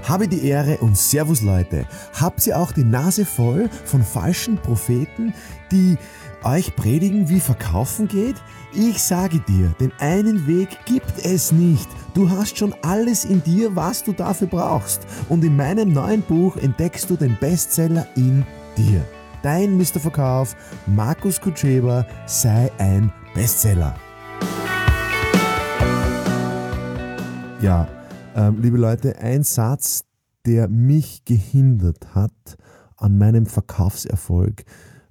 Habe die Ehre und Servus Leute. Habt ihr auch die Nase voll von falschen Propheten, die euch predigen, wie Verkaufen geht? Ich sage dir, den einen Weg gibt es nicht. Du hast schon alles in dir, was du dafür brauchst. Und in meinem neuen Buch entdeckst du den Bestseller in dir. Dein Mr. Verkauf, Markus Kutscheba, sei ein Bestseller. Ja, liebe Leute, ein Satz, der mich gehindert hat an meinem Verkaufserfolg,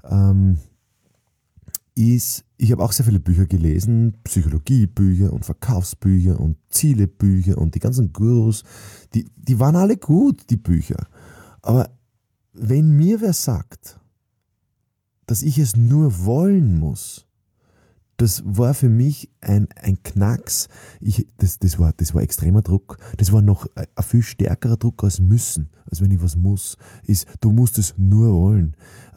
ist, ich habe auch sehr viele Bücher gelesen, Psychologiebücher und Verkaufsbücher und Zielebücher und die ganzen Gurus, die waren alle gut, die Bücher. Aber wenn mir wer sagt, dass ich es nur wollen muss, das war für mich ein Knacks. Das war extremer Druck. Das war noch ein viel stärkerer Druck als müssen, als wenn ich was muss. Du musst es nur wollen.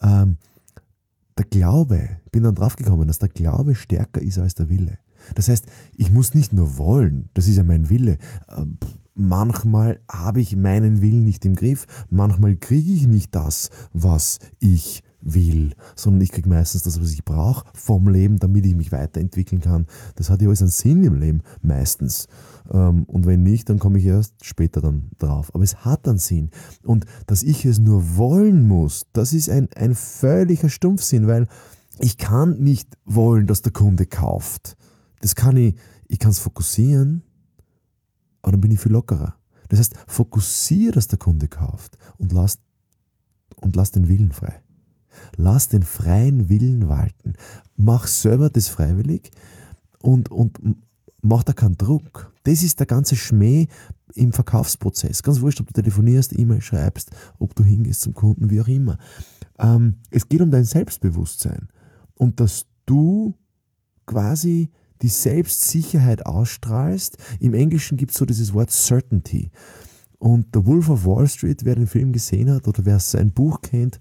Der Glaube, ich bin dann draufgekommen, dass der Glaube stärker ist als der Wille. Das heißt, ich muss nicht nur wollen, das ist ja mein Wille. Manchmal habe ich meinen Willen nicht im Griff, manchmal kriege ich nicht das, was ich will, sondern ich kriege meistens das, was ich brauche vom Leben, damit ich mich weiterentwickeln kann. Das hat ja alles einen Sinn im Leben, meistens. Und wenn nicht, dann komme ich erst später dann drauf. Aber es hat einen Sinn. Und dass ich es nur wollen muss, das ist ein völliger Stumpfsinn, weil ich kann nicht wollen, dass der Kunde kauft. Ich kann es fokussieren, aber dann bin ich viel lockerer. Das heißt, fokussiere, dass der Kunde kauft und lass den Willen frei. Lass den freien Willen walten. Mach selber das freiwillig und mach da keinen Druck. Das ist der ganze Schmäh im Verkaufsprozess. Ganz wurscht, ob du telefonierst, E-Mail schreibst, ob du hingehst zum Kunden, wie auch immer. Es geht um dein Selbstbewusstsein und dass du quasi die Selbstsicherheit ausstrahlst. Im Englischen gibt es so dieses Wort Certainty. Und der Wolf of Wall Street, wer den Film gesehen hat oder wer sein Buch kennt,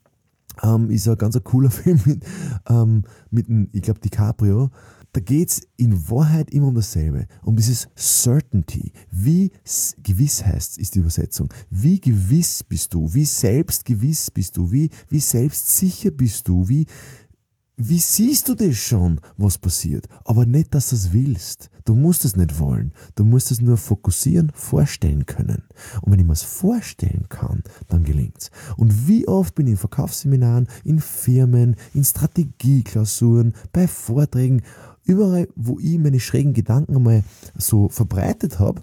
ist ein ganz cooler Film mit ich glaube, DiCaprio. Da geht es in Wahrheit immer um dasselbe, um dieses Certainty. Wie gewiss heißt, ist die Übersetzung. Wie gewiss bist du? Wie selbstgewiss bist du? Wie selbstsicher bist du? Wie siehst du das schon, was passiert? Aber nicht, dass du es willst. Du musst es nicht wollen. Du musst es nur fokussieren, vorstellen können. Und wenn ich mir es vorstellen kann, dann gelingt's. Und wie oft bin ich in Verkaufsseminaren, in Firmen, in Strategieklausuren, bei Vorträgen, überall, wo ich meine schrägen Gedanken einmal so verbreitet habe,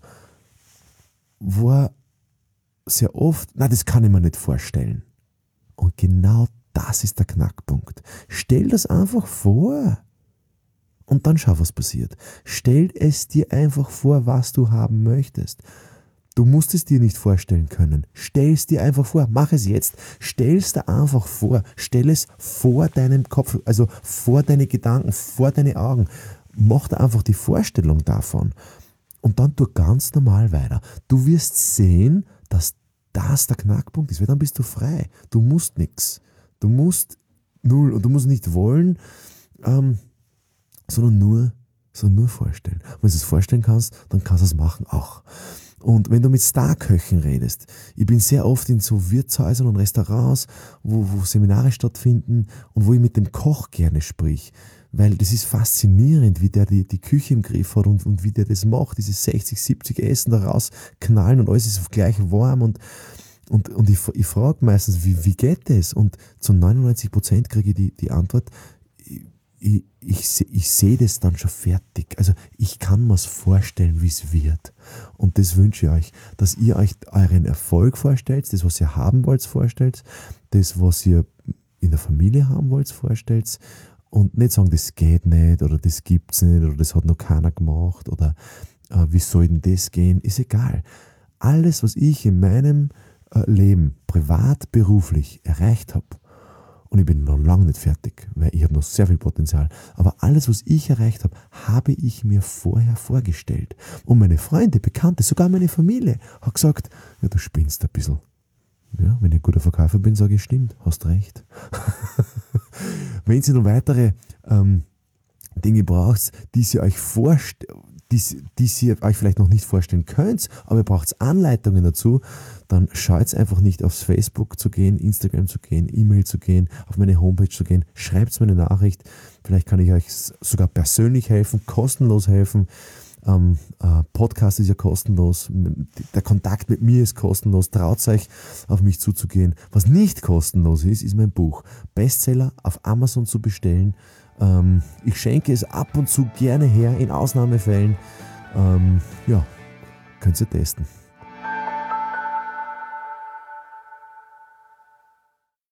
war sehr oft, das kann ich mir nicht vorstellen. Und genau das ist der Knackpunkt. Stell das einfach vor und dann schau, was passiert. Stell es dir einfach vor, was du haben möchtest. Du musst es dir nicht vorstellen können. Stell es dir einfach vor. Mach es jetzt. Stell es dir einfach vor. Stell es vor deinem Kopf, also vor deine Gedanken, vor deine Augen. Mach dir einfach die Vorstellung davon. Und dann tu ganz normal weiter. Du wirst sehen, dass das der Knackpunkt ist, weil dann bist du frei. Du musst nichts. Du musst null und du musst nicht wollen, sondern nur vorstellen. Und wenn du es vorstellen kannst, dann kannst du es machen auch. Und wenn du mit Starköchen redest, ich bin sehr oft in so Wirtshäusern und Restaurants, wo Seminare stattfinden und wo ich mit dem Koch gerne sprich, weil das ist faszinierend, wie der die Küche im Griff hat und wie der das macht, diese 60, 70 Essen da rausknallen und alles ist gleich warm und ich frage meistens, wie geht das? Und zu 99% kriege ich die Antwort, ich sehe das dann schon fertig. Also ich kann mir es vorstellen, wie es wird. Und das wünsche ich euch, dass ihr euch euren Erfolg vorstellt, das, was ihr haben wollt, vorstellt, das, was ihr in der Familie haben wollt, vorstellt und nicht sagen, das geht nicht oder das gibt's nicht oder das hat noch keiner gemacht oder wie soll denn das gehen, ist egal. Alles, was ich in meinem Leben, privat, beruflich erreicht habe, und ich bin noch lange nicht fertig, weil ich habe noch sehr viel Potenzial, aber alles, was ich erreicht habe, habe ich mir vorher vorgestellt. Und meine Freunde, Bekannte, sogar meine Familie hat gesagt, ja, du spinnst ein bisschen. Ja, wenn ich ein guter Verkäufer bin, sage ich, stimmt, hast recht. Wenn ihr noch weitere Dinge braucht, die ihr euch die ihr euch vielleicht noch nicht vorstellen könnt, aber ihr braucht Anleitungen dazu, dann schaut einfach nicht aufs Facebook zu gehen, Instagram zu gehen, E-Mail zu gehen, auf meine Homepage zu gehen, schreibt mir eine Nachricht, vielleicht kann ich euch sogar persönlich helfen, kostenlos helfen. Podcast ist ja kostenlos, der Kontakt mit mir ist kostenlos, traut euch auf mich zuzugehen. Was nicht kostenlos ist, ist mein Buch. Bestseller auf Amazon zu bestellen. Ich schenke es ab und zu gerne her, in Ausnahmefällen. Ja, könnt ihr testen.